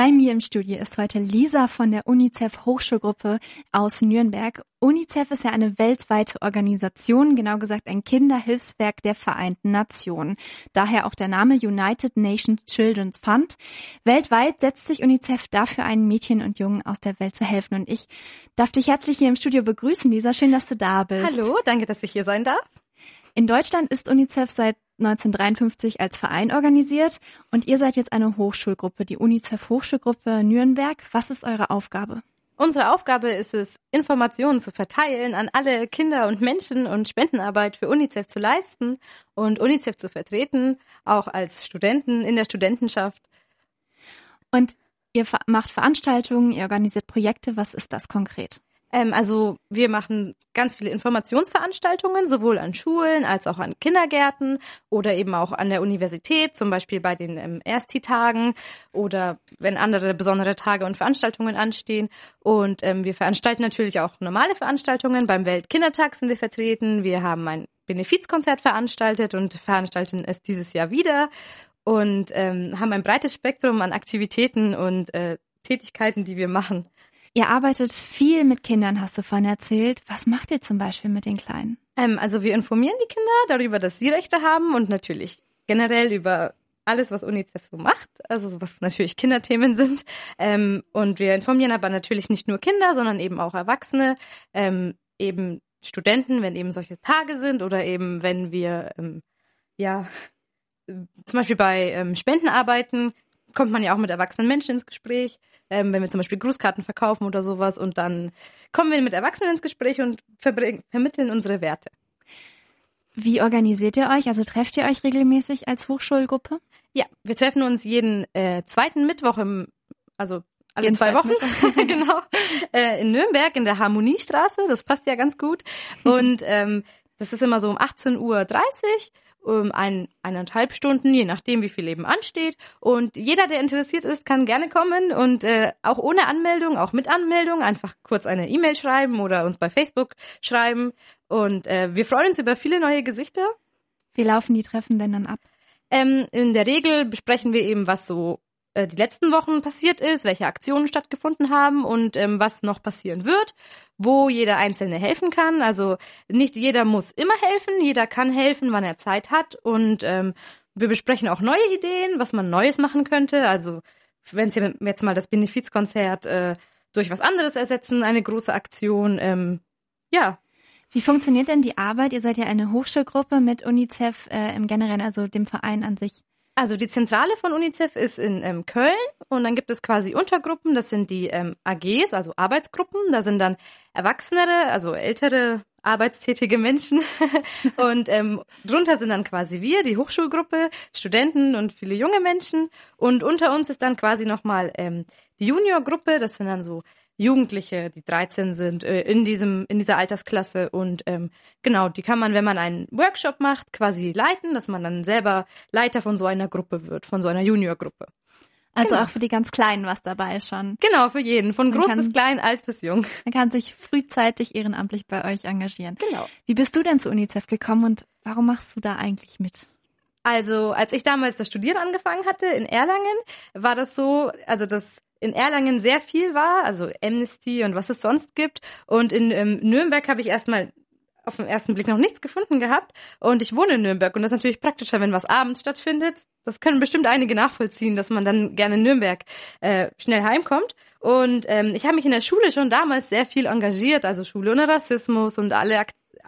Bei mir im Studio ist heute Lisa von der UNICEF-Hochschulgruppe aus Nürnberg. UNICEF ist ja eine weltweite Organisation, genau gesagt ein Kinderhilfswerk der Vereinten Nationen. Daher auch der Name United Nations Children's Fund. Weltweit setzt sich UNICEF dafür ein, Mädchen und Jungen aus der Welt zu helfen. Und ich darf dich herzlich hier im Studio begrüßen, Lisa. Schön, dass du da bist. Hallo, danke, dass ich hier sein darf. In Deutschland ist UNICEF seit 1953 als Verein organisiert und ihr seid jetzt eine Hochschulgruppe, die UNICEF-Hochschulgruppe Nürnberg. Was ist eure Aufgabe? Unsere Aufgabe ist es, Informationen zu verteilen an alle Kinder und Menschen und Spendenarbeit für UNICEF zu leisten und UNICEF zu vertreten, auch als Studenten in der Studentenschaft. Und ihr macht Veranstaltungen, ihr organisiert Projekte. Was ist das konkret? Also wir machen ganz viele Informationsveranstaltungen, sowohl an Schulen als auch an Kindergärten oder eben auch an der Universität, zum Beispiel bei den Ersti-Tagen oder wenn andere besondere Tage und Veranstaltungen anstehen. Und wir veranstalten natürlich auch normale Veranstaltungen. Beim Weltkindertag sind wir vertreten. Wir haben ein Benefizkonzert veranstaltet und veranstalten es dieses Jahr wieder und haben ein breites Spektrum an Aktivitäten und Tätigkeiten, die wir machen. Ihr arbeitet viel mit Kindern, hast du vorhin erzählt. Was macht ihr zum Beispiel mit den Kleinen? Also wir informieren die Kinder darüber, dass sie Rechte haben und natürlich generell über alles, was UNICEF so macht, also was natürlich Kinderthemen sind. Und wir informieren aber natürlich nicht nur Kinder, sondern eben auch Erwachsene, eben Studenten, wenn eben solche Tage sind oder eben wenn wir zum Beispiel bei Spendenarbeiten kommt man ja auch mit erwachsenen Menschen ins Gespräch, wenn wir zum Beispiel Grußkarten verkaufen oder sowas und dann kommen wir mit Erwachsenen ins Gespräch und vermitteln unsere Werte. Wie organisiert ihr euch? Also trefft ihr euch regelmäßig als Hochschulgruppe? Ja, wir treffen uns jeden zweiten Mittwoch alle jeden 2 Wochen, genau, in Nürnberg in der Harmoniestraße, das passt ja ganz gut und das ist immer so um 18:30 Uhr. 1,5 Stunden, je nachdem, wie viel eben ansteht. Und jeder, der interessiert ist, kann gerne kommen und auch ohne Anmeldung, auch mit Anmeldung, einfach kurz eine E-Mail schreiben oder uns bei Facebook schreiben. Und wir freuen uns über viele neue Gesichter. Wie laufen die Treffen denn dann ab? In der Regel besprechen wir eben, was so die letzten Wochen passiert ist, welche Aktionen stattgefunden haben und was noch passieren wird, wo jeder Einzelne helfen kann. Also nicht jeder muss immer helfen, jeder kann helfen, wann er Zeit hat. Und wir besprechen auch neue Ideen, was man Neues machen könnte. Also wenn Sie jetzt mal das Benefizkonzert durch was anderes ersetzen, eine große Aktion, Wie funktioniert denn die Arbeit? Ihr seid ja eine Hochschulgruppe mit UNICEF im Generellen, also dem Verein an sich. Also die Zentrale von UNICEF ist in Köln und dann gibt es quasi Untergruppen, das sind die AGs, also Arbeitsgruppen, da sind dann Erwachsenere, also ältere arbeitstätige Menschen und drunter sind dann quasi wir, die Hochschulgruppe, Studenten und viele junge Menschen und unter uns ist dann quasi nochmal die Juniorgruppe, das sind dann so Jugendliche, die 13 sind, in dieser Altersklasse und genau, die kann man, wenn man einen Workshop macht, quasi leiten, dass man dann selber Leiter von so einer Gruppe wird, von so einer Juniorgruppe. Also genau. Auch für die ganz Kleinen was dabei ist schon. Genau, für jeden, von groß bis klein, alt bis jung. Man kann sich frühzeitig ehrenamtlich bei euch engagieren. Genau. Wie bist du denn zu UNICEF gekommen und warum machst du da eigentlich mit? Also, als ich damals das Studieren angefangen hatte in Erlangen, war das so, also dass in Erlangen sehr viel war, also Amnesty und was es sonst gibt. Und in Nürnberg habe ich erstmal auf den ersten Blick noch nichts gefunden gehabt. Und ich wohne in Nürnberg und das ist natürlich praktischer, wenn was abends stattfindet. Das können bestimmt einige nachvollziehen, dass man dann gerne in Nürnberg schnell heimkommt. Und ich habe mich in der Schule schon damals sehr viel engagiert, also Schule ohne Rassismus und alle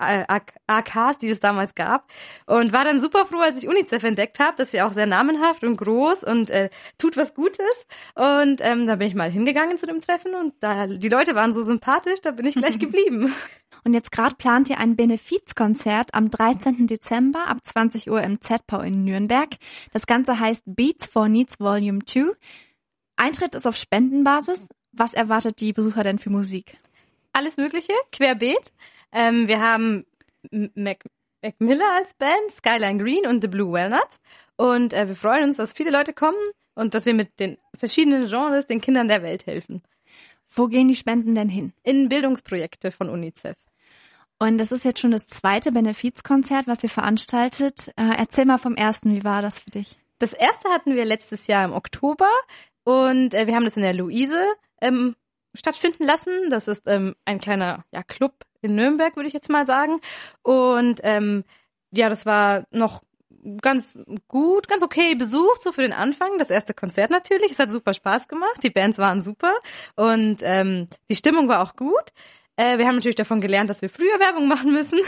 AKs, die es damals gab. Und war dann super froh, als ich UNICEF entdeckt habe. Das ist ja auch sehr namenhaft und groß und tut was Gutes. Und da bin ich mal hingegangen zu dem Treffen und die Leute waren so sympathisch, da bin ich gleich geblieben. Und jetzt gerade plant ihr ein Benefizkonzert am 13. Dezember ab 20 Uhr im ZPAU in Nürnberg. Das Ganze heißt Beats for Needs Volume 2. Eintritt ist auf Spendenbasis. Was erwartet die Besucher denn für Musik? Alles Mögliche, querbeet. Wir haben Mac Miller als Band, Skyline Green und The Blue Walnuts. Und wir freuen uns, dass viele Leute kommen und dass wir mit den verschiedenen Genres den Kindern der Welt helfen. Wo gehen die Spenden denn hin? In Bildungsprojekte von UNICEF. Und das ist jetzt schon das zweite Benefizkonzert, was ihr veranstaltet. Erzähl mal vom ersten, wie war das für dich? Das erste hatten wir letztes Jahr im Oktober Und wir haben das in der Luise stattfinden lassen. Das ist ein kleiner Club in Nürnberg, würde ich jetzt mal sagen. Und das war noch ganz gut, ganz okay besucht, so für den Anfang. Das erste Konzert natürlich. Es hat super Spaß gemacht. Die Bands waren super. Und die Stimmung war auch gut. Wir haben natürlich davon gelernt, dass wir früher Werbung machen müssen.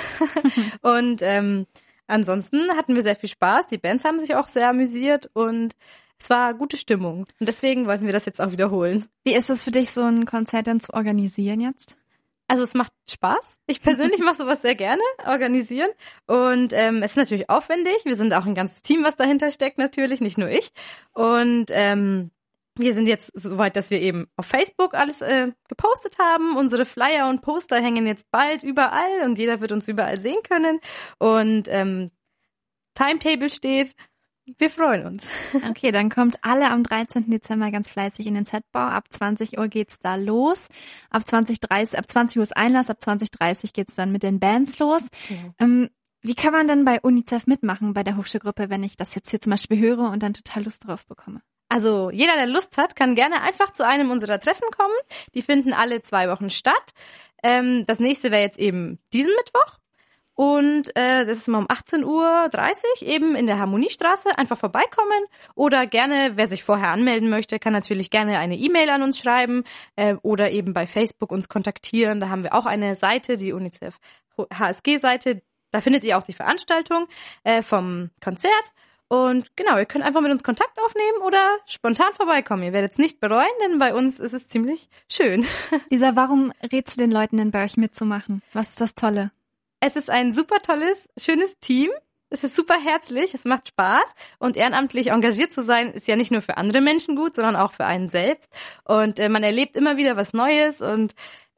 Und ansonsten hatten wir sehr viel Spaß. Die Bands haben sich auch sehr amüsiert und es war gute Stimmung. Und deswegen wollten wir das jetzt auch wiederholen. Wie ist es für dich, so ein Konzert dann zu organisieren jetzt? Also es macht Spaß. Ich persönlich mache sowas sehr gerne, organisieren. Und es ist natürlich aufwendig. Wir sind auch ein ganzes Team, was dahinter steckt natürlich, nicht nur ich. Und wir sind jetzt so weit, dass wir eben auf Facebook alles gepostet haben. Unsere Flyer und Poster hängen jetzt bald überall und jeder wird uns überall sehen können. Und Timetable steht. Wir freuen uns. Okay, dann kommt alle am 13. Dezember ganz fleißig in den Z-Bau. Ab 20 Uhr geht's da los. Ab 20 Uhr ist Einlass, ab 20:30 geht's dann mit den Bands los. Ja. Wie kann man denn bei UNICEF mitmachen, bei der Hochschulgruppe, wenn ich das jetzt hier zum Beispiel höre und dann total Lust drauf bekomme? Also jeder, der Lust hat, kann gerne einfach zu einem unserer Treffen kommen. Die finden alle 2 Wochen statt. Das nächste wäre jetzt eben diesen Mittwoch. Und das ist mal um 18:30 Uhr eben in der Harmoniestraße. Einfach vorbeikommen oder gerne, wer sich vorher anmelden möchte, kann natürlich gerne eine E-Mail an uns schreiben oder eben bei Facebook uns kontaktieren. Da haben wir auch eine Seite, die UNICEF HSG-Seite. Da findet ihr auch die Veranstaltung vom Konzert. Und genau, ihr könnt einfach mit uns Kontakt aufnehmen oder spontan vorbeikommen. Ihr werdet es nicht bereuen, denn bei uns ist es ziemlich schön. Lisa, warum rätst du den Leuten denn bei euch mitzumachen? Was ist das Tolle? Es ist ein super tolles, schönes Team. Es ist super herzlich, es macht Spaß. Und ehrenamtlich engagiert zu sein, ist ja nicht nur für andere Menschen gut, sondern auch für einen selbst. Und man erlebt immer wieder was Neues und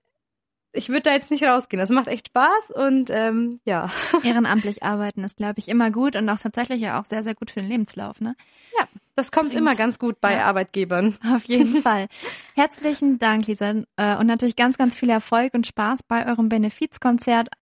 ich würde da jetzt nicht rausgehen. Das macht echt Spaß und Ehrenamtlich arbeiten ist, glaube ich, immer gut und auch tatsächlich ja auch sehr, sehr gut für den Lebenslauf, ne? Ja, das kommt immer ganz gut bei Arbeitgebern. Auf jeden Fall. Herzlichen Dank, Lisa. Und natürlich ganz, ganz viel Erfolg und Spaß bei eurem Benefizkonzert